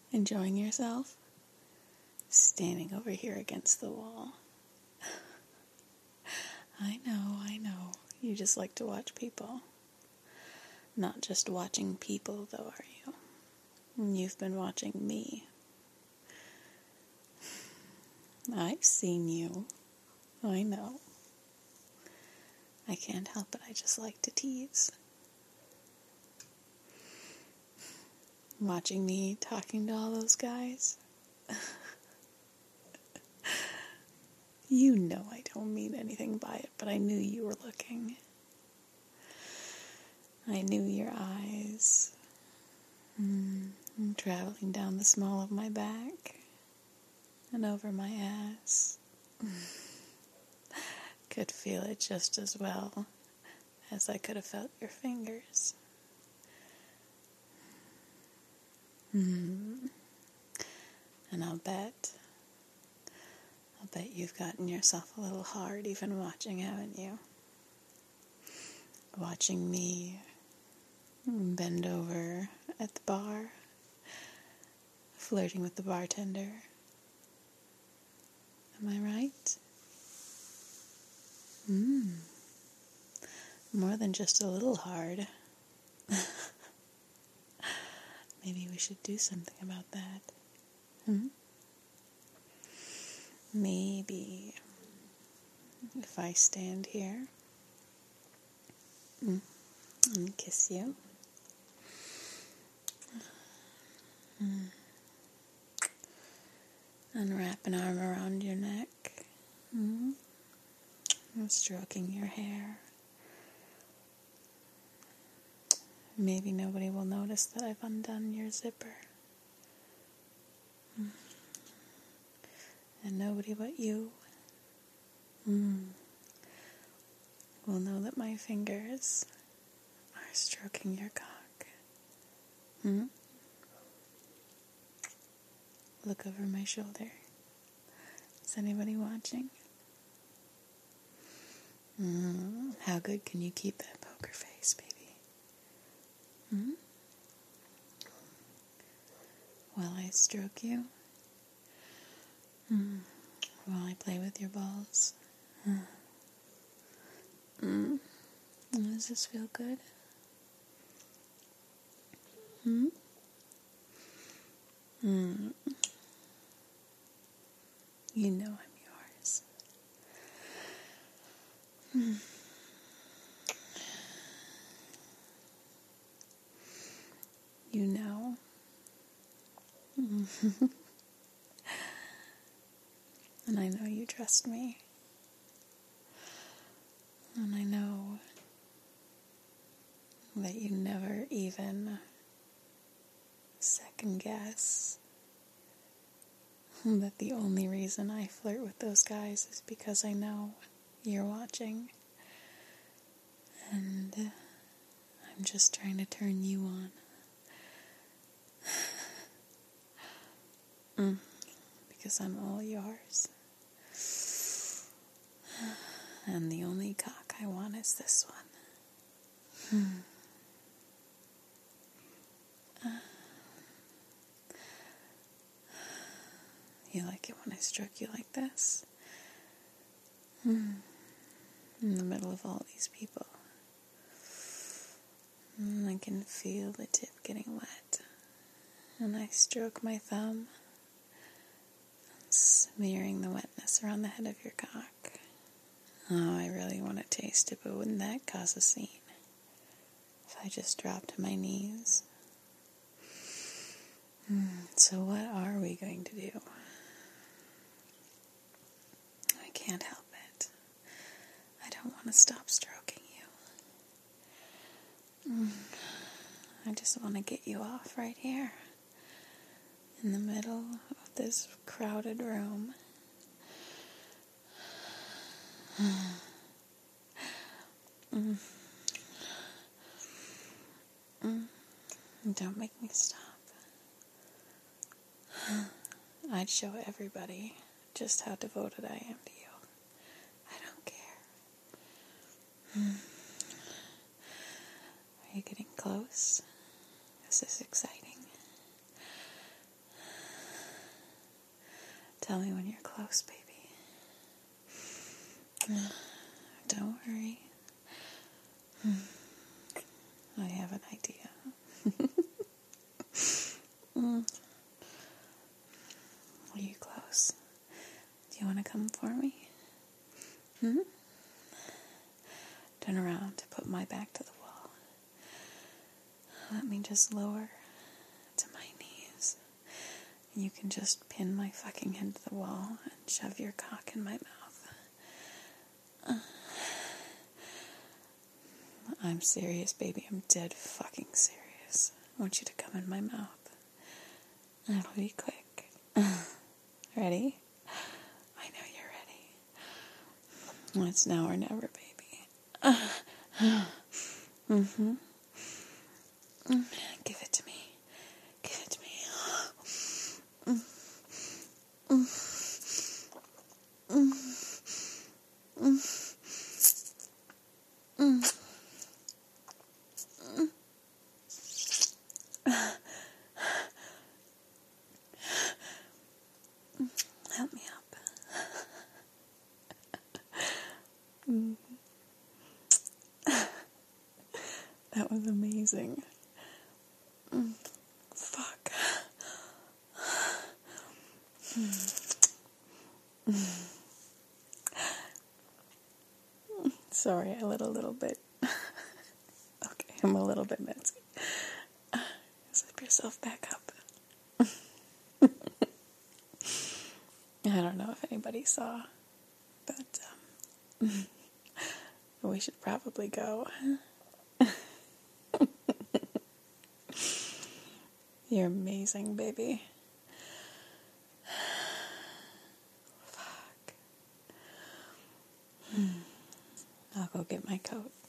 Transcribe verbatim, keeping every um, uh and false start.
Enjoying yourself? Standing over here against the wall. I know, I know. You just like to watch people. Not just watching people, though, are you? You've been watching me. I've seen you. I know. I can't help it, I just like to tease. Watching me talking to all those guys. You know I don't mean anything by it, but I knew you were looking. I knew your eyes. Mm, traveling down the small of my back and over my ass. Could feel it just as well as I could have felt your fingers. Mm. And I'll bet, I'll bet you've gotten yourself a little hard even watching, haven't you? Watching me bend over at the bar, flirting with the bartender. Am I right? Hmm. More than just a little hard. Maybe we should do something about that. Hmm? Maybe if I stand here mm, and kiss you. Mm. And wrap an arm around your neck. Mm. And stroking your hair. Maybe nobody will notice that I've undone your zipper. Mm. And nobody but you mm, will know that my fingers are stroking your cock. Hmm? Look over my shoulder. Is anybody watching? Mm, how good can you keep that poker face, baby? Hmm? While I stroke you? Mm. While I play with your balls? Mm. Mm. Does this feel good? Hmm? Mm. You know I'm yours. Mm. You know. Mm. And I know you trust me. And I know that you never even second guess that the only reason I flirt with those guys is because I know you're watching. And uh, I'm just trying to turn you on. mm. Because I'm all yours. And the only cock I want is this one. Hmm. Uh, you like it when I stroke you like this? Hmm. In the middle of all these people. And I can feel the tip getting wet. And I stroke my thumb, smearing the wetness around the head of your cock. Oh, I really want to taste it, but wouldn't that cause a scene? If I just dropped to my knees. Hmm, so what are we going to do? I can't help it. I don't want to stop stroking you. Mm. I just want to get you off right here. In the middle of this crowded room. mm. Mm. Don't make me stop. I'd show everybody just how devoted I am to you. I don't care. Mm. Are you getting close? Is this exciting? Tell me when you're close, baby. Don't worry. I have an idea. mm. Are you close? Do you want to come for me? Hmm? Turn around to put my back to the wall. Let me just lower to my knees. And you can just pin my fucking head to the wall and shove your cock in my mouth. Uh, I'm serious, baby. I'm dead fucking serious. I want you to come in my mouth. It'll be quick. Ready? I know you're ready. It's now or never, baby. mm-hmm. Give it to me. Give it to me. Mm. Mm. Mm. Mm. Mm. Help me up. mm. That was amazing. Mm. Fuck. Sorry, I lit a little bit. Okay, I'm a little bit messy. Zip yourself back up. I don't know if anybody saw, but um, we should probably go. You're amazing, baby. Fuck. I'll go get my coat.